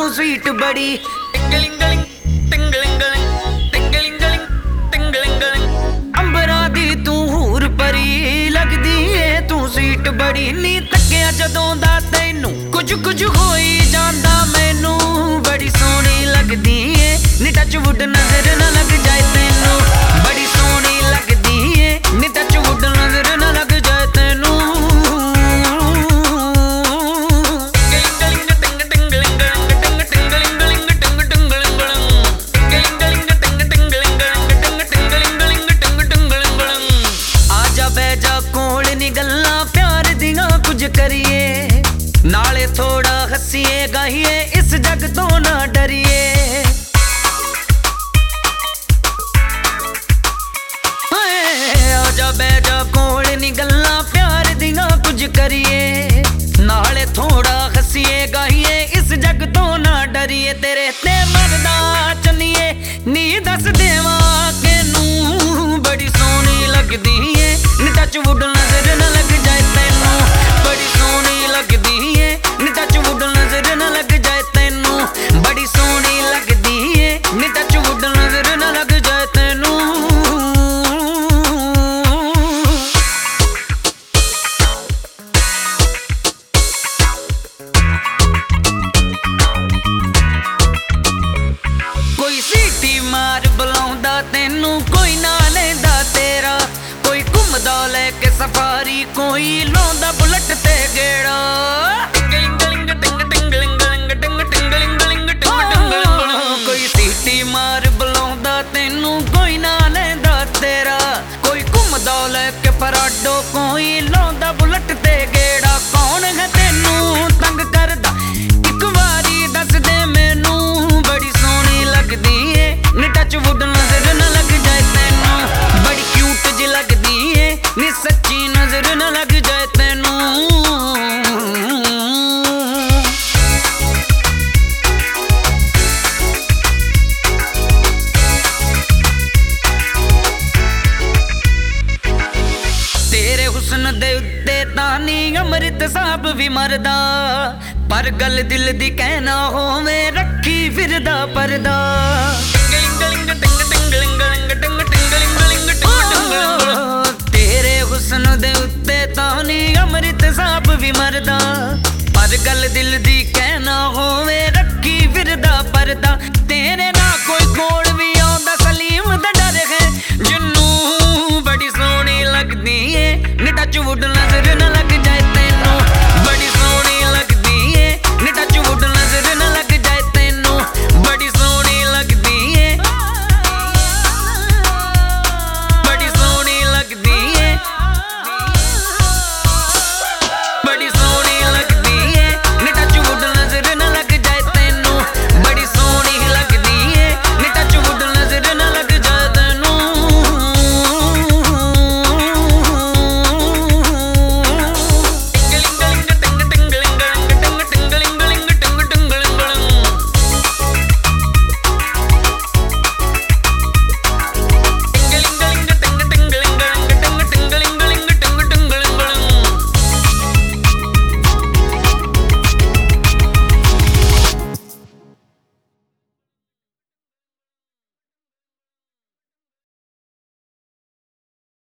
ਤੂੰ ਸਵੀਟ ਬੜੀ ਅੰਬਰਾਂ ਦੀ ਤੂੰ ਹੂਰ ਪਰੀ ਲੱਗਦੀ ਏ ਤੂੰ ਸਵੀਟ ਬੜੀ ਨੀ ਤੱਕਿਆ ਜਦੋਂ ਦਾ ਤੈਨੂੰ ਕੁਝ ਹੋਈ ਜਾਂਦਾ ਮੈਨੂੰ ਬੜੀ ਸੋਹਣੀ ਲੱਗਦੀ ਏ ਨੀ ਟੱਚਵੁੱਡ ਨਜ਼ਰ ਨਾ ਲੱਗ ਜਾਏ ਤੈਨੂੰ ਬੜੀ ਸੋਹਣੀ ਲੱਗਦੀ ਏ ਨੀ ਟੱਚਵੁੱਡ ਨਜ਼ਰ ਨਾ ਲੱਗ ਜਾਏ ਤੈਨੂੰ करिए नाले थोड़ा हसीए गाइए इस जग तो ना डरिए आजा बैजा कोल नी गल्ला प्यार दियां कुछ करिए नाले थोड़ा हसीए गाइए इस जग तो ना डरिए तेरे ते मरदा चलिए नी दस देवा के नू बड़ी सोहनी लगदी है नी टचवुड नजर ना लग जाए तैनू बड़ी सोहनी लगदी है नी टचवुड नजर ना लग जाए तैनू बड़ी सोहनी लगदी है नी टचवुड नजर ना लग जाए तैनू कोई सीटी मार बुलाउंदा तैनू कोई ना लैंदा तेरा कोई घुमदा लेके सफारी कोई लाउंदा बुलेट ते गेड़ा कोई सीटी मार बुलाउंदा तैनू कोई ना लैंदा तेरा कोई घुमदा लेके पराडो कोई लाउंदा बुलेट ते गेड़ा कौन है तैनू तंग करदा इक वारी दस दे मैनू बड़ी सोहनी लगदी है नी टचवुड नजर ना लग जाए तैनू बड़ी क्यूट जी लगदी है नी सच्ची नजर ना लग जाए तैनू तेरे हुस्न दे उत्ते तानी अमृत साहब भी मरदा पर गल दिल दी कहना होवे रखी फिरदा परदा तेरे हुस्न दे उत्ते तानी अमृत साहब भी मरदा पर गल दिल दी कहना होवे रखी फिरदा परदा तेरे ना कोई कोल भी आउंदा सलीम दा डर है जिन्नू बड़ी सोहनी लगदी है नी टचवुड नजर ना लग जाए